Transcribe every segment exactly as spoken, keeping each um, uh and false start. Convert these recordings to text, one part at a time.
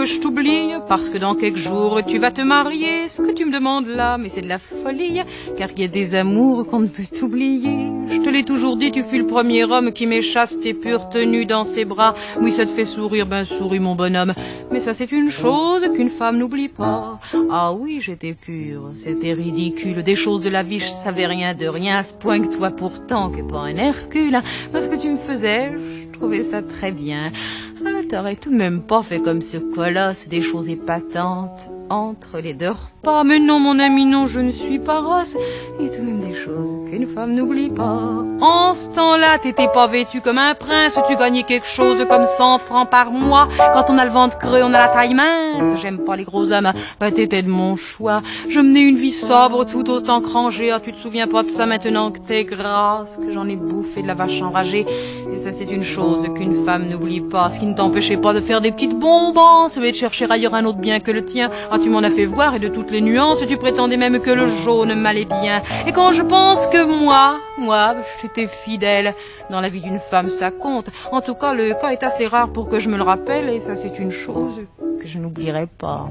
que je t'oublie, parce que dans quelques jours tu vas te marier. Ce que tu me demandes là, mais c'est de la folie, car il y a des amours qu'on ne peut t'oublier. Je te l'ai toujours dit, tu fus le premier homme qui m'ait chaste pure tenue dans ses bras. Oui, ça te fait sourire, ben souris mon bonhomme, mais ça c'est une chose qu'une femme n'oublie pas. Ah oui, j'étais pure, c'était ridicule, des choses de la vie, je savais rien de rien, à ce point que toi pourtant, que pas un Hercule, hein, parce que tu me faisais, je trouvais ça très bien. Ah, t'aurais tout de même pas fait comme ce colosse, des choses épatantes entre les deux repas. Mais non, mon ami, non, je ne suis pas rosse. Et tout de même des choses qu'une femme n'oublie pas. En ce temps-là, t'étais pas vêtu comme un prince, tu gagnais quelque chose comme cent francs par mois. Quand on a le ventre creux, on a la taille mince. J'aime pas les gros hommes, bah t'étais de mon choix. Je menais une vie sobre, tout autant que rangée. Ah, tu te souviens pas de ça maintenant que t'es grasse, que j'en ai bouffé de la vache enragée. Et ça, c'est une chose qu'une femme n'oublie pas. Ce qui ne t'empêchait pas de faire des petites bonbons, et de chercher ailleurs un autre bien que le tien. Ah, tu m'en as fait voir et de toutes les nuances, tu prétendais même que le jaune m'allait bien. Et quand je pense que moi, moi, j'étais fidèle, dans la vie d'une femme, ça compte. En tout cas, le cas est assez rare pour que je me le rappelle, et ça, c'est une chose que je n'oublierai pas.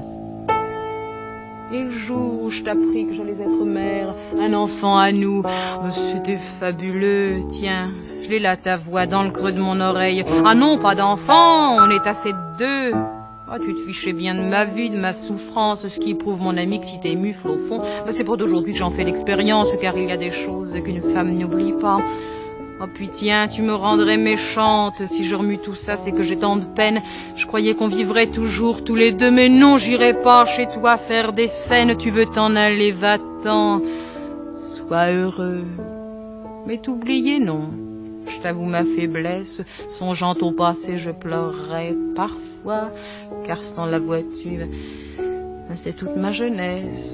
Et le jour où je t'appris que j'allais être mère, un enfant à nous, c'était fabuleux, tiens, je l'ai là ta voix dans le creux de mon oreille. Ah non, pas d'enfant, on est assez deux. Ah, tu te fichais bien de ma vie, de ma souffrance, ce qui prouve, mon ami, que si t'es mufle au fond, ben c'est pour d'aujourd'hui que j'en fais l'expérience, car il y a des choses qu'une femme n'oublie pas. Oh puis tiens, tu me rendrais méchante si je remue tout ça, c'est que j'ai tant de peine. Je croyais qu'on vivrait toujours tous les deux, mais non, j'irai pas chez toi faire des scènes. Tu veux t'en aller, va-t'en, sois heureux. Mais t'oublier, non. Je t'avoue ma faiblesse, songeant au passé, je pleurerais parfois, car sans la voiture, c'est toute ma jeunesse.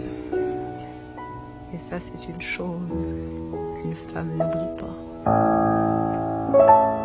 Et ça, c'est une chose qu'une femme n'oublie pas.